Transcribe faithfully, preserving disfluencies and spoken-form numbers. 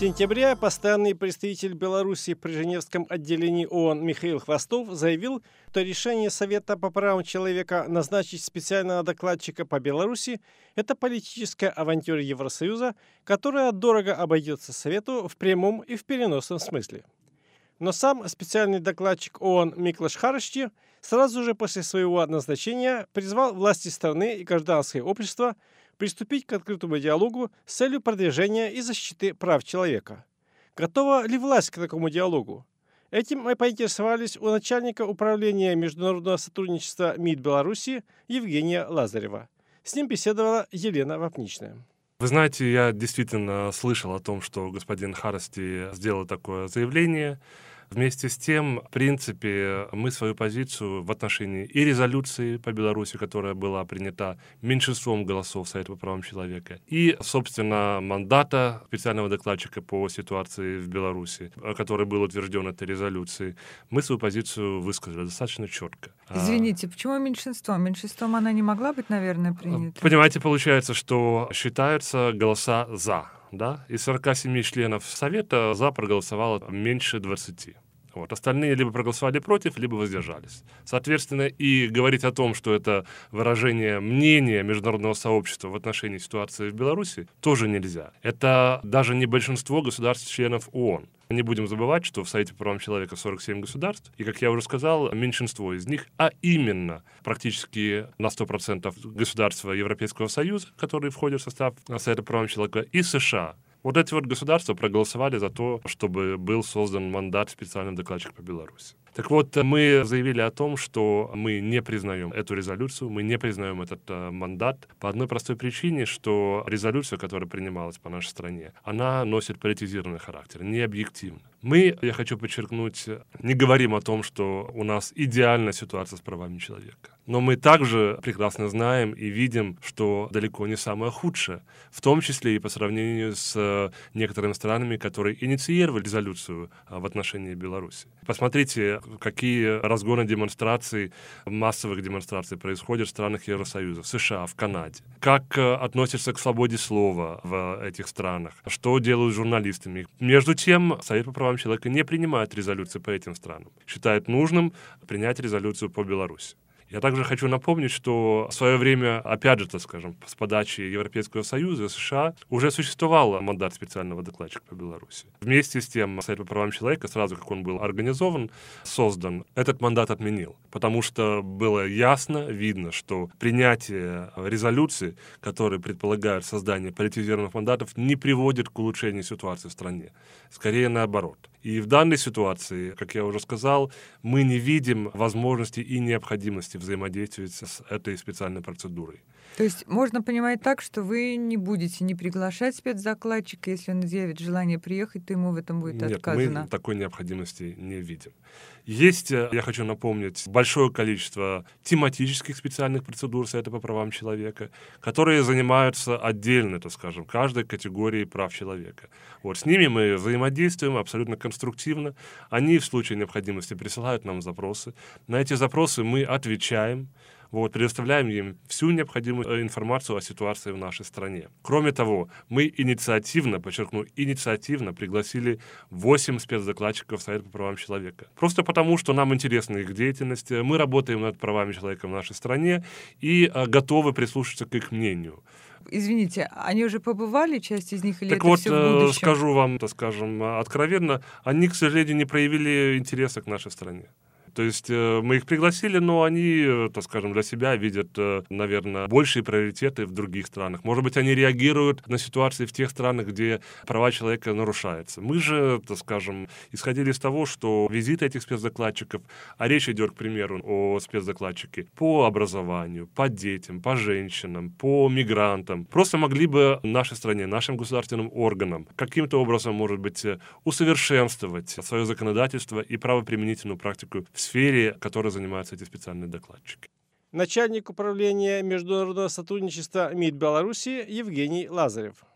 сентябре постоянный представитель Беларуси при Женевском отделении ООН Михаил Хвостов заявил, что решение Совета по правам человека назначить специального докладчика по Беларуси – это политическая авантюра Евросоюза, которая дорого обойдется Совету в прямом и в переносном смысле. Но сам специальный докладчик ООН Миклош Харшти сразу же после своего назначения призвал власти страны и гражданское общество приступить к открытому диалогу с целью продвижения и защиты прав человека. Готова ли власть к такому диалогу? Этим мы поинтересовались у начальника управления международного сотрудничества МИД Беларуси Евгения Лазарева. С ним беседовала Елена Вапничная. Вы знаете, я действительно слышал о том, что господин Харшти сделал такое заявление. Вместе с тем, в принципе, мы свою позицию в отношении и резолюции по Беларуси, которая была принята меньшинством голосов Совета по правам человека, и, собственно, мандата специального докладчика по ситуации в Беларуси, который был утвержден этой резолюцией, мы свою позицию высказали достаточно четко. Извините, почему меньшинством? Меньшинством она не могла быть, наверное, принята? Понимаете, получается, что считаются голоса «за». Да? Из сорока семи членов Совета «за» проголосовало меньше двадцати. Вот. Остальные либо проголосовали против, либо воздержались. Соответственно, и говорить о том, что это выражение мнения международного сообщества в отношении ситуации в Беларуси, тоже нельзя. Это даже не большинство государств-членов ООН. Не будем забывать, что в Совете по правам человека сорок семь государств, и, как я уже сказал, меньшинство из них, а именно практически на сто процентов государства Европейского Союза, которые входят в состав Совета по правам человека, и США. Вот эти вот государства проголосовали за то, чтобы был создан мандат специального докладчика по Беларуси. Так вот, мы заявили о том, что мы не признаем эту резолюцию, мы не признаем этот э, мандат по одной простой причине, что резолюция, которая принималась по нашей стране, она носит политизированный характер, не объективно. Мы, я хочу подчеркнуть, не говорим о том, что у нас идеальная ситуация с правами человека. Но мы также прекрасно знаем и видим, что далеко не самое худшее, в том числе и по сравнению с некоторыми странами, которые инициировали резолюцию в отношении Беларуси. Посмотрите, какие разгоны демонстраций, массовых демонстраций происходят в странах Евросоюза, в США, в Канаде. Как относятся к свободе слова в этих странах, что делают с журналистами. Между тем, Совет по правам человека не принимает резолюции по этим странам, считает нужным принять резолюцию по Беларуси. Я также хочу напомнить, что в свое время, опять же, так скажем, с подачи Европейского Союза и США уже существовал мандат специального докладчика по Беларуси. Вместе с тем, Совет по правам человека, сразу как он был организован, создан, этот мандат отменил, потому что было ясно, видно, что принятие резолюций, которые предполагают создание политизированных мандатов, не приводит к улучшению ситуации в стране. Скорее наоборот. И в данной ситуации, как я уже сказал, мы не видим возможности и необходимости взаимодействовать с этой специальной процедурой. То есть можно понимать так, что вы не будете не приглашать спецдокладчика, если он изъявит желание приехать, то ему в этом будет Нет, отказано? мы такой необходимости не видим. Есть, я хочу напомнить, большое количество тематических специальных процедур Совета по правам человека, которые занимаются отдельно, так скажем, каждой категорией прав человека. Вот с ними мы взаимодействуем абсолютно конструктивно. Они в случае необходимости присылают нам запросы. На эти запросы мы отвечаем. Вот, предоставляем им всю необходимую информацию о ситуации в нашей стране. Кроме того, мы инициативно, подчеркну, инициативно пригласили восемь спецдокладчиков Совета по правам человека. Просто потому, что нам интересна их деятельность, мы работаем над правами человека в нашей стране и а, готовы прислушаться к их мнению. Извините, они уже побывали, часть из них, или так это вот, все в будущем? скажу вам, так скажем, откровенно, они, к сожалению, не проявили интереса к нашей стране. То есть э, мы их пригласили, но они, э, так скажем, для себя видят, э, наверное, большие приоритеты в других странах. Может быть, они реагируют на ситуации в тех странах, где права человека нарушаются. Мы же, так скажем, исходили из того, что визиты этих спецдокладчиков, а речь идет, к примеру, о спецдокладчике по образованию, по детям, по женщинам, по мигрантам, просто могли бы нашей стране, нашим государственным органам каким-то образом, может быть, усовершенствовать свое законодательство и правоприменительную практику в сфере, которой занимаются эти специальные докладчики. Начальник управления международного сотрудничества МИД Беларуси Евгений Лазарев.